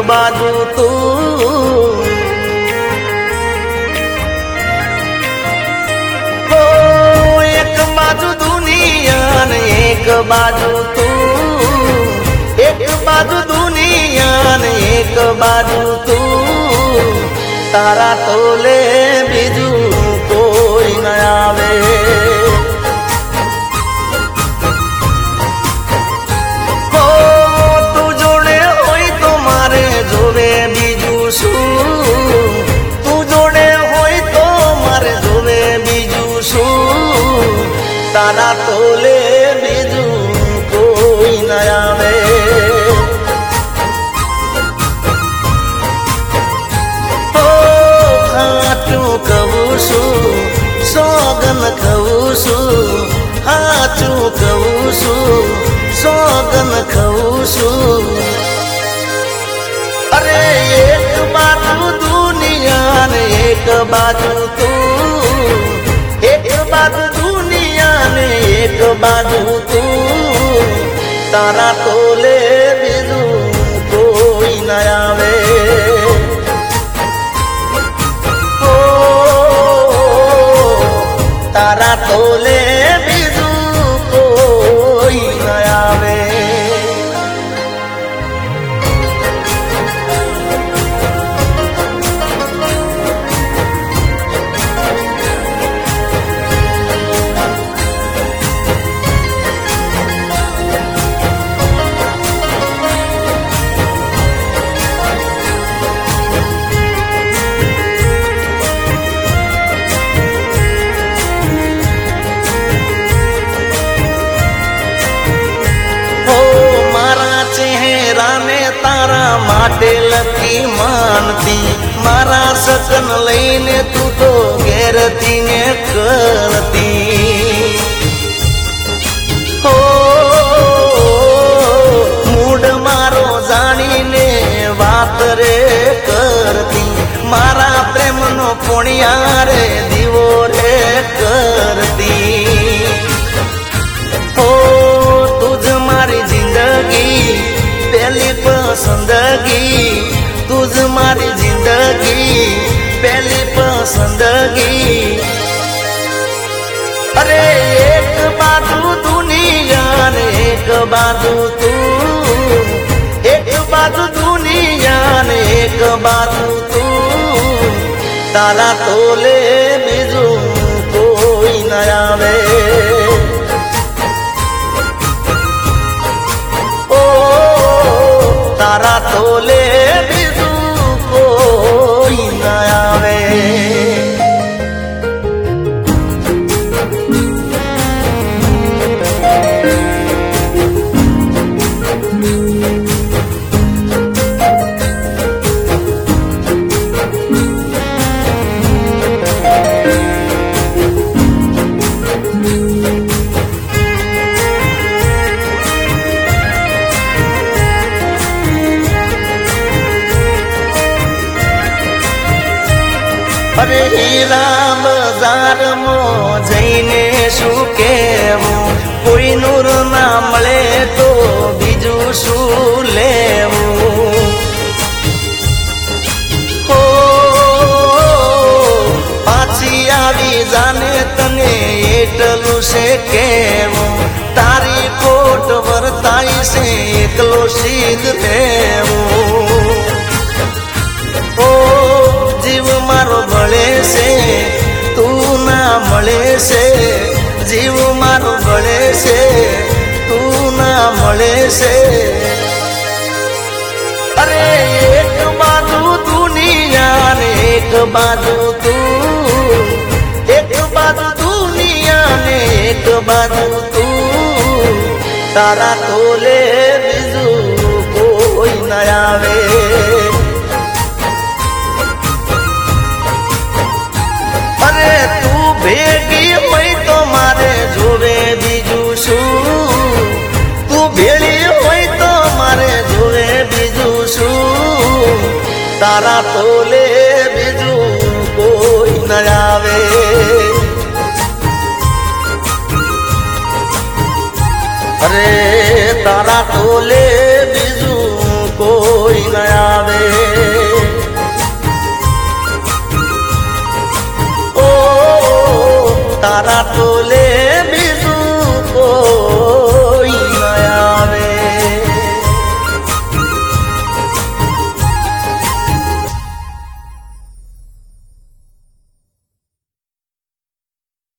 बाजू तू एक बाजू दुनिया ने एक बाजू तू एक बाजू दुनिया ने एक बाजू तू तारा तोले बीजू कोई न आवे हो तू जोड़े होई तो मारे जोवे बीजू शू तू जोड़े होई तो मारे जोवे बीजू शू तारा तोले बीजू कोई न आवे सोगन खवुसु हाचू खवुसु सोगन खवुसु अरे एक बाजू दुनिया ने एक बाजू तू एक बाजू दुनिया ने एक बाजू तू तारा तोले बीजू कोई न आवे तारा तोले बीजू कोई न आवे तारा माटे लकी मानती मारा सकन लईने तू तो घेरती ने करती हो मूड मारो जानी ने बात रे करती मारा प्रेम नो पुणिया रे दीवो रे करती हो तुझ मारी जिंदगी पहली पसंदगी तुझ मारी जिंदगी पहली पसंदगी अरे एक बाजू दुनिया ने एक बाजू तू एक बाजू दुनिया ने एक बाजू तू तारा तोले बीजू कोई न आवे तारा तोले बीजू कोई न आवे अरे हीरा बाजार मो जईने शू केवू कोई नूर ना मळे तो बीजू शू लेवू हो पाछी आवी जाने तने एटलू से केवू तारी कोट वर्ताई से एकलो सीध लेवू जीव मारो भले से तू ना मळे से जीव मारो भले से तू ना मळे से अरे एक बाजू दुनिया ने एक बाजू तू एक बाजू दुनिया ने एक बाजू तू तारा तोले बीजू कोई न आवे तू भेगी होई तो मारे जोवे बीजू शू तू भेड़ी होई तो मारे जोवे बीजू शू तारा तोले बीजू कोई न आवे अरे तारा तोले बीजू कोई न आवे તારા ટોલે બીજું કોઈ